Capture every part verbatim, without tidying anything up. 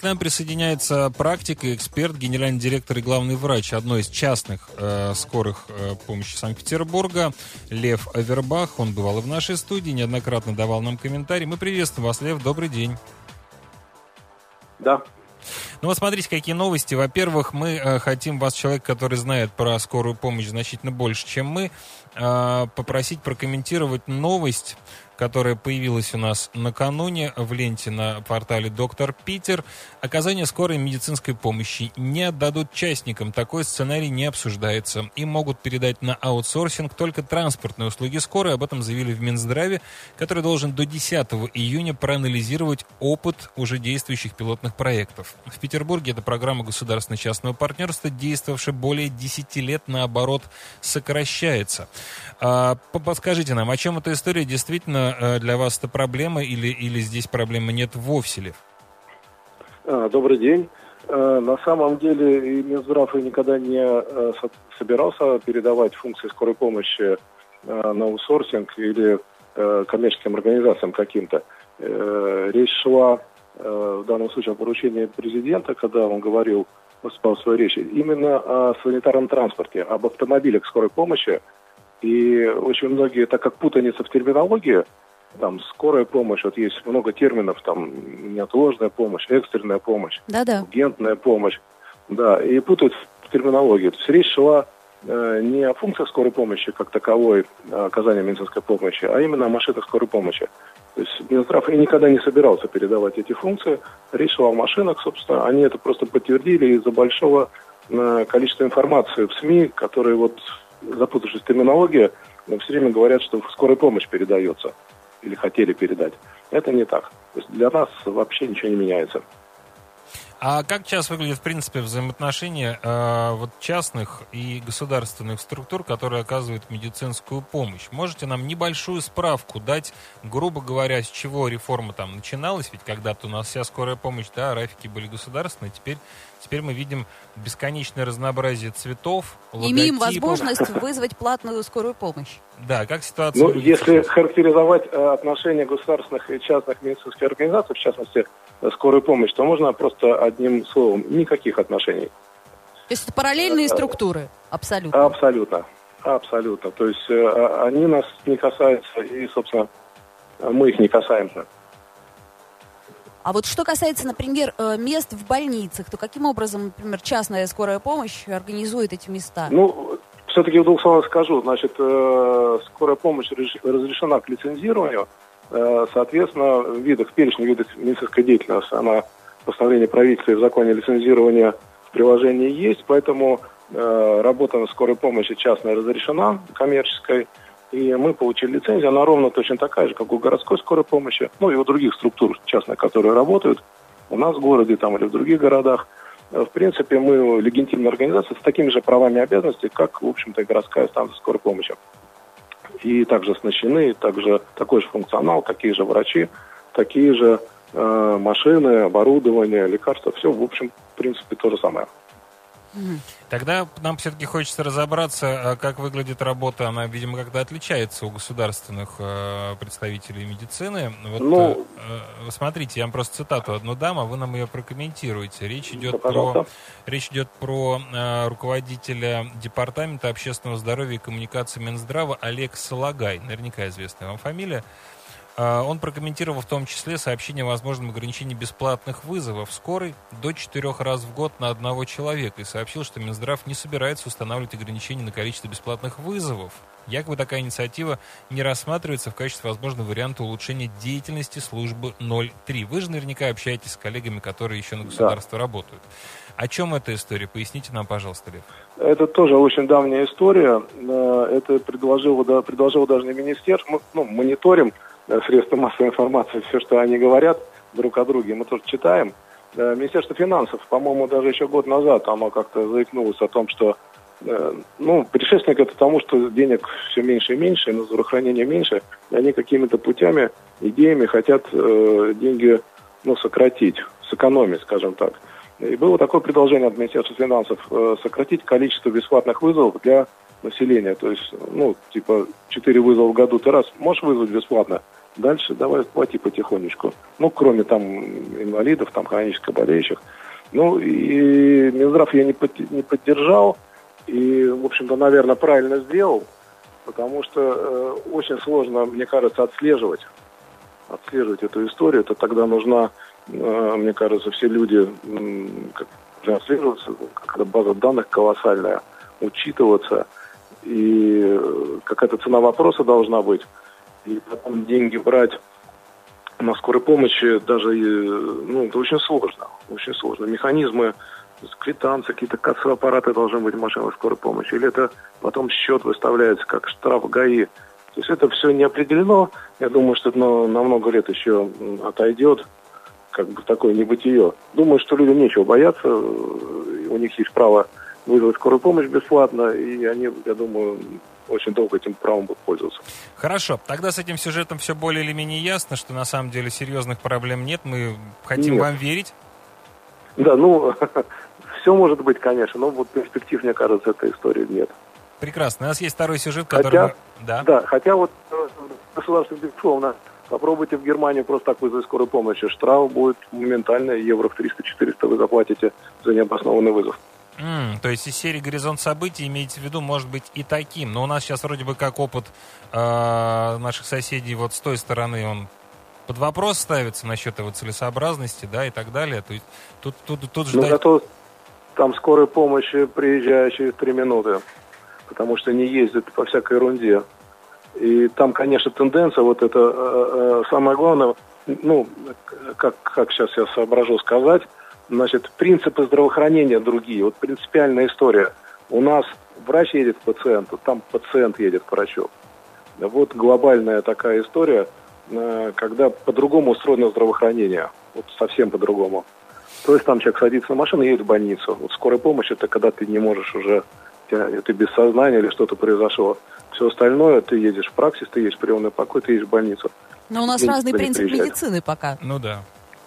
нам присоединяется практик и эксперт, генеральный директор и главный врач одной из частных э, скорых э, помощи Санкт-Петербурга Лев Авербах. Он бывал и в нашей студии, неоднократно давал нам комментарии. Мы приветствуем вас, Лев, добрый день. Да. Ну вот смотрите, какие новости. Во-первых, мы э, хотим вас, человек, который знает про скорую помощь значительно больше, чем мы, э, попросить прокомментировать новость, которая появилась у нас накануне в ленте на портале «Доктор Питер». Оказание скорой медицинской помощи не отдадут частникам. Такой сценарий не обсуждается. Им могут передать на аутсорсинг только транспортные услуги скорой. Об этом заявили в Минздраве, который должен до десятого июня проанализировать опыт уже действующих пилотных проектов. В Петербурге эта программа государственно-частного партнерства, действовавшая более десяти лет, наоборот, сокращается. Подскажите нам, о чем эта история? Действительно для вас это проблема или, или здесь проблемы нет вовсе, Лев? Добрый день. На самом деле Минздрав никогда не собирался передавать функции скорой помощи на аутсорсинг или коммерческим организациям каким-то. Речь шла в данном случае о поручении президента, когда он говорил, выступал в своей речи, именно о санитарном транспорте, об автомобилях скорой помощи. И очень многие, так как путаница в терминологии, там скорая помощь, вот есть много терминов, там неотложная помощь, экстренная помощь, Да-да. ургентная помощь, да, и путают в терминологии. То есть речь шла э, не о функциях скорой помощи как таковой, оказания медицинской помощи, а именно о машинах скорой помощи. То есть Минздрав и никогда не собирался передавать эти функции. Речь шла о машинах, собственно, они это просто подтвердили из-за большого э, количества информации в СМИ, которые вот, запутавшись в терминологии, все время говорят, что скорая помощь передается или хотели передать. Это не так. То есть для нас вообще ничего не меняется. А как сейчас выглядят, в принципе, взаимоотношения э, вот частных и государственных структур, которые оказывают медицинскую помощь? Можете нам небольшую справку дать, грубо говоря, с чего реформа там начиналась? Ведь когда-то у нас вся скорая помощь, да, рафики были государственные, теперь, теперь мы видим бесконечное разнообразие цветов, логотипов. Имеем возможность вызвать платную скорую помощь. Да, как ситуация Ну, выглядит если сейчас? характеризовать э, отношения государственных и частных медицинских организаций, в частности, э, скорую помощь, то можно просто одним словом: никаких отношений. То есть это параллельные структуры? Абсолютно. Абсолютно. Абсолютно. То есть э, они нас не касаются, и, собственно, мы их не касаемся. А вот что касается, например, мест в больницах, то каким образом, например, частная скорая помощь организует эти места? Ну, все-таки в двух словах скажу. Значит, э, скорая помощь разрешена к лицензированию. Э, соответственно, в видах, в перечне видов медицинской деятельности, она в постановлении правительства и в законе лицензирования в приложении есть. Поэтому э, работа на скорой помощи частная разрешена, коммерческой. И мы получили лицензию. Она ровно точно такая же, как у городской скорой помощи. Ну и у других структур частных, которые работают у нас в городе там, или в других городах. В принципе, мы легитимная организация с такими же правами и обязанностями, как, в общем-то, и городская станция скорой помощи. И также оснащены, также такой же функционал, такие же врачи, такие же э, машины, оборудование, лекарства. Все, в общем, в принципе, то же самое. Тогда нам все-таки хочется разобраться, как выглядит работа. Она, видимо, как-то отличается у государственных э, представителей медицины. Вот, ну, э, смотрите, я вам просто цитату одну дам, а вы нам ее прокомментируете. Речь идет да, про, речь идет про э, руководителя Департамента общественного здоровья и коммуникации Минздрава Олег Солагай. Наверняка известная вам фамилия. Он прокомментировал в том числе сообщение о возможном ограничении бесплатных вызовов скорой до четырех раз в год на одного человека и сообщил, что Минздрав не собирается устанавливать ограничения на количество бесплатных вызовов. Якобы такая инициатива не рассматривается в качестве возможного варианта улучшения деятельности службы ноль три. Вы же наверняка общаетесь с коллегами, которые еще на государство да. работают. О чем эта история? Поясните нам, пожалуйста, Лев. Это тоже очень давняя история. Это предложило, да, предложило даже не министерство. Мы ну, мониторим средства массовой информации, все, что они говорят друг о друге, мы тоже читаем. Министерство финансов, по-моему, даже еще год назад оно как-то заикнулось о том, что ну, предшественник это тому, что денег все меньше и меньше, на здравоохранение меньше, и они какими-то путями, идеями хотят э, деньги ну, сократить, сэкономить, скажем так. И было такое предложение от Министерства финансов э, сократить количество бесплатных вызовов для населения. То есть, ну, типа, четыре вызова в году ты раз можешь вызвать бесплатно, Дальше давай плати потихонечку. Ну, кроме там инвалидов, там хронически болеющих. Ну, и Минздрав я не, под, не поддержал. И, в общем-то, наверное, правильно сделал. Потому что э, очень сложно, мне кажется, отслеживать. Отслеживать эту историю. Это тогда нужна, э, мне кажется, все люди э, как, отслеживаться. Какая-то база данных колоссальная. Учитываться. И э, какая-то цена вопроса должна быть. И потом деньги брать на скорой помощи даже, ну, это очень сложно, очень сложно. Механизмы, квитанции, какие-то кассовые аппараты должны быть в машинах скорой помощи. Или это потом счет выставляется, как штраф ГАИ. То есть это все не определено. Я думаю, что это на, на много лет еще отойдет, как бы такое небытие. Думаю, что людям нечего бояться. У них есть право вызвать скорую помощь бесплатно, и они, я думаю, очень долго этим правом будут пользоваться. Хорошо. Тогда с этим сюжетом все более или менее ясно, что на самом деле серьезных проблем нет. Мы хотим нет. вам верить. Да, ну, все может быть, конечно, но вот перспектив, мне кажется, этой истории нет. Прекрасно. У нас есть второй сюжет, который... Хотя, мы... да. да, хотя вот государство, безусловно, попробуйте в Германии просто так вызвать скорую помощь. Штраф будет моментально, евро в триста-четыреста вы заплатите за необоснованный вызов. Mm, то есть из серии «Горизонт событий» имеете в виду, может быть, и таким. Но у нас сейчас вроде бы как опыт э, наших соседей вот с той стороны, он под вопрос ставится насчет его целесообразности, да, и так далее. То есть тут, тут, тут ждать... Ну, зато там скорая помощь приезжает через три минуты, потому что не ездит по всякой ерунде. И там, конечно, тенденция, вот это э, э, самое главное, ну, как, как сейчас я соображу сказать, значит, принципы здравоохранения другие. Вот принципиальная история. У нас врач едет к пациенту, там пациент едет к врачу. Вот глобальная такая история, когда по-другому устроено здравоохранение. Вот совсем по-другому. То есть там человек садится на машину и едет в больницу. Вот скорая помощь — это когда ты не можешь уже, ты без сознания или что-то произошло. Все остальное, ты едешь в праксис, ты едешь в приемный покой, ты едешь в больницу. Но у нас Никто разный не принцип приезжает. медицины пока. Ну да.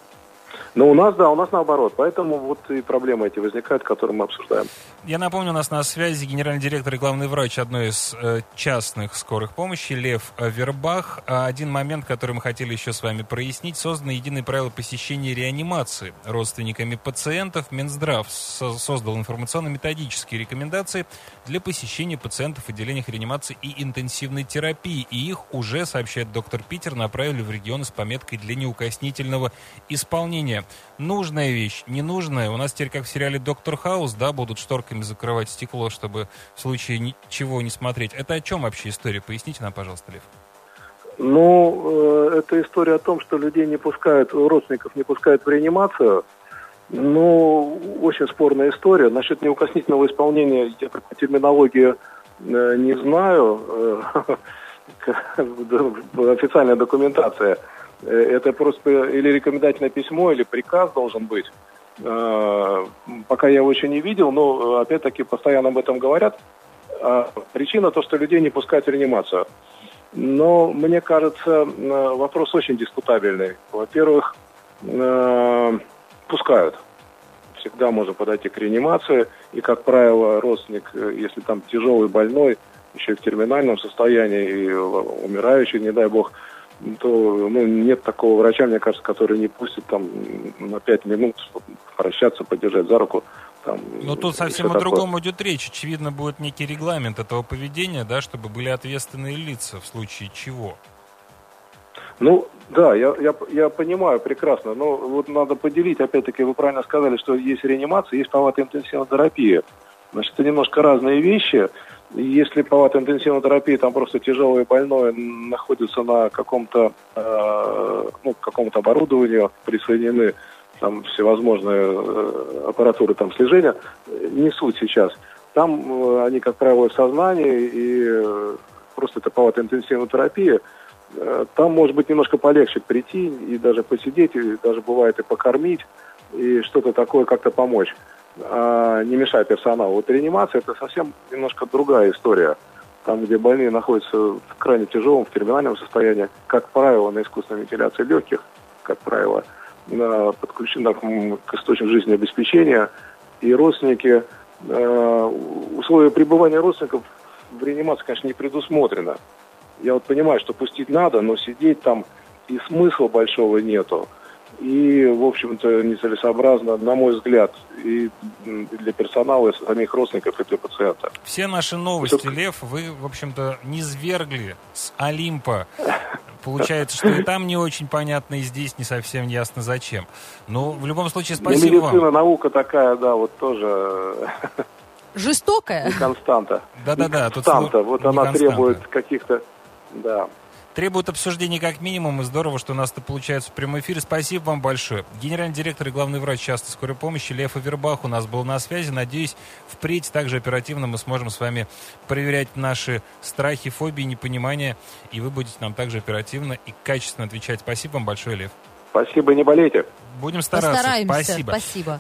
Но у нас, да, у нас наоборот. Поэтому вот и проблемы эти возникают, которые мы обсуждаем. Я напомню, у нас на связи генеральный директор и главный врач одной из э, частных скорых помощи Лев Вербах. Один момент, который мы хотели еще с вами прояснить. Созданы единые правила посещения реанимации родственниками пациентов. Минздрав со- создал информационно-методические рекомендации для посещения пациентов в отделениях реанимации и интенсивной терапии. И их уже, сообщает доктор Питер, направили в регионы с пометкой для неукоснительного исполнения. Нужная вещь, ненужная. У нас теперь, как в сериале «Доктор Хаус», да, будут шторками закрывать стекло, чтобы в случае ничего не смотреть. Это о чем вообще история? Поясните нам, пожалуйста, Лев. Ну, э, это история о том, что людей не пускают, родственников не пускают в реанимацию. Ну, очень спорная история. Насчет неукоснительного исполнения, я такой терминологию э, не знаю. Э, официальная документация. Это просто или рекомендательное письмо, или приказ должен быть. Пока я его еще не видел, но, опять-таки, постоянно об этом говорят. Причина то, что людей не пускают в реанимацию. Но, мне кажется, вопрос очень дискутабельный. Во-первых, пускают. Всегда можно подойти к реанимации. И, как правило, родственник, если там тяжелый, больной, еще и в терминальном состоянии, и умирающий, не дай бог, то ну, нет такого врача, мне кажется, который не пустит там на пять минут прощаться, подержать за руку. Там, Но тут совсем о другом идет речь. Очевидно, будет некий регламент этого поведения, да, чтобы были ответственные лица в случае чего. Ну, да, я, я, я понимаю прекрасно, но вот надо поделить, опять-таки, вы правильно сказали, что есть реанимация, есть палата интенсивной терапии. Значит, это немножко разные вещи. Если палата интенсивной терапии, там просто тяжелый больной находится на каком-то, э, ну, каком-то оборудовании, присоединены там всевозможные э, аппаратуры там слежения, не суть сейчас. Там э, они, как правило, в сознании, и э, просто это палата интенсивной терапии. Э, там может быть немножко полегче прийти и даже посидеть, и даже бывает и покормить, и что-то такое как-то помочь. Не мешая персоналу. Вот реанимация — это совсем немножко другая история. Там, где больные находятся в крайне тяжелом, в терминальном состоянии, как правило, на искусственной вентиляции легких, как правило, на подключенных к источнику жизнеобеспечения, и родственники, э, условия пребывания родственников в реанимации, конечно, не предусмотрено. Я вот понимаю, что пустить надо, но сидеть там и смысла большого нету. И, в общем-то, нецелесообразно, на мой взгляд, и для персонала, и самих родственников, и для пациента. Все наши новости, Лев, вы, в общем-то, низвергли с Олимпа. Получается, что и там не очень понятно, и здесь не совсем ясно зачем. Но в любом случае спасибо ну, вам. медицина, наука такая, да, вот тоже... Жестокая? Не константа. Да-да-да. Не константа. Тут вот не она константа. Требует каких-то... Да. Требует обсуждения как минимум, и здорово, что у нас это получается в прямом эфире. Спасибо вам большое. Генеральный директор и главный врач частной скорой помощи Лев Авербах у нас был на связи. Надеюсь, впредь также оперативно мы сможем с вами проверять наши страхи, фобии, непонимания, и вы будете нам также оперативно и качественно отвечать. Спасибо вам большое, Лев. Спасибо, не болейте. Будем стараться. Постараемся. Спасибо. Спасибо.